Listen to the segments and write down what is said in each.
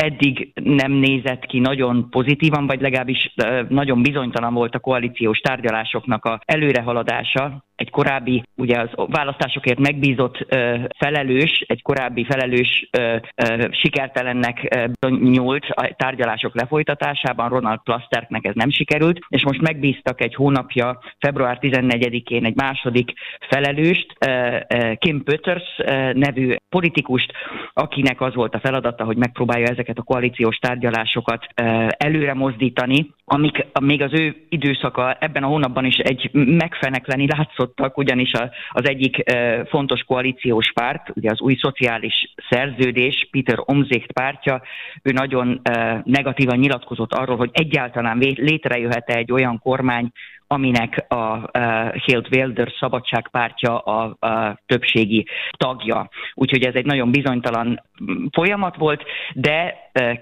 eddig nem nézett ki nagyon pozitívan, vagy legalábbis nagyon bizonytalan volt a koalíciós tárgyalásoknak a előrehaladása. Egy korábbi, ugye az választásokért megbízott felelős, egy korábbi felelős sikertelennek bizonyult a tárgyalások lefolytatásában, Ronald Plasterknek ez nem sikerült, és most megbíztak egy hónapja, február 14-én egy második felelőst, Kim Peters nevű politikust, akinek az volt a feladata, hogy megpróbálja ezeket a koalíciós tárgyalásokat előre mozdítani, amik még az ő időszaka ebben a hónapban is egy megfenekleni látszottak, ugyanis az egyik fontos koalíciós párt, ugye az új szociális szerződés, Peter Omtzigt pártja, ő nagyon negatívan nyilatkozott arról, hogy egyáltalán létrejöhet egy olyan kormány, aminek a Geert Wilders szabadságpártja a többségi tagja. Úgyhogy ez egy nagyon bizonytalan folyamat volt, de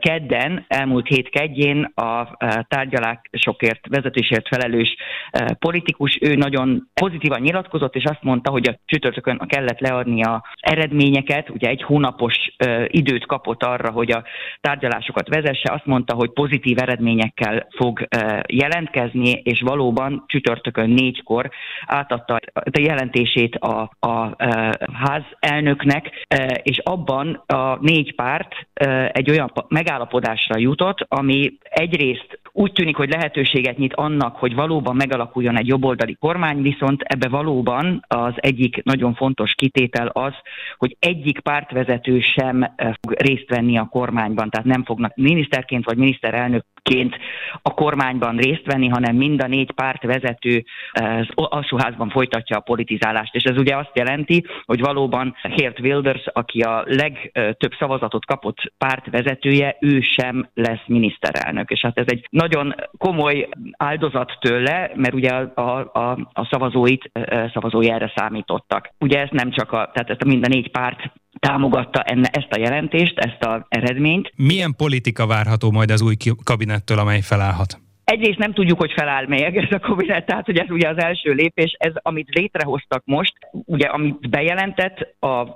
elmúlt hét keddjén a tárgyalásokért, vezetésért felelős politikus, ő nagyon pozitívan nyilatkozott, és azt mondta, hogy a csütörtökön kellett leadni az eredményeket, ugye egy hónapos időt kapott arra, hogy a tárgyalásokat vezesse, azt mondta, hogy pozitív eredményekkel fog jelentkezni, és valóban csütörtökön 4-kor átadta a jelentését a ház elnöknek, és abban a 4 párt egy olyan megállapodásra jutott, ami egyrészt úgy tűnik, hogy lehetőséget nyit annak, hogy valóban megalakuljon egy jobboldali kormány, viszont ebbe valóban az egyik nagyon fontos kitétel az, hogy egyik pártvezető sem fog részt venni a kormányban, tehát nem fognak miniszterként vagy miniszterelnökként a kormányban részt venni, hanem mind a 4 pártvezető az alsóházban folytatja a politizálást. És ez ugye azt jelenti, hogy valóban Geert Wilders, aki a legtöbb szavazatot kapott pártvezetője, ő sem lesz miniszterelnök. És hát ez egy nagyon komoly áldozat tőle, mert ugye a szavazói erre számítottak. Ugye ez nem csak tehát ezt mind a 4 párt támogatta ezt a jelentést, ezt az eredményt. Milyen politika várható majd az új kabinettől, amely felállhat? Egyrészt nem tudjuk, hogy feláll még ez a kabinet, tehát hogy ez ugye az első lépés, ez amit létrehoztak most, ugye amit bejelentett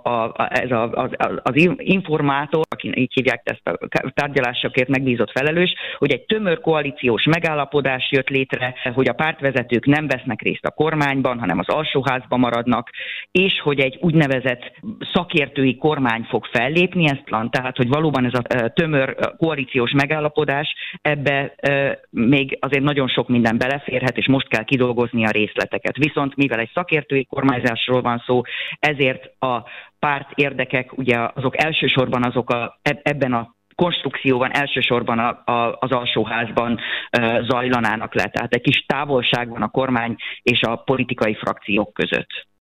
az informátor, aki így hívják ezt a tárgyalásokért megbízott felelős, hogy egy tömör koalíciós megállapodás jött létre, hogy a pártvezetők nem vesznek részt a kormányban, hanem az alsóházban maradnak, és hogy egy úgynevezett szakértői kormány fog fellépni, tehát hogy valóban ez a tömör koalíciós megállapodás, ebbe még azért nagyon sok minden beleférhet, és most kell kidolgozni a részleteket. Viszont mivel egy szakértői kormányzásról van szó, ezért a párt érdekek, ugye elsősorban ebben a konstrukcióban elsősorban az alsóházban zajlanának le. Tehát egy kis távolság van a kormány és a politikai frakciók között.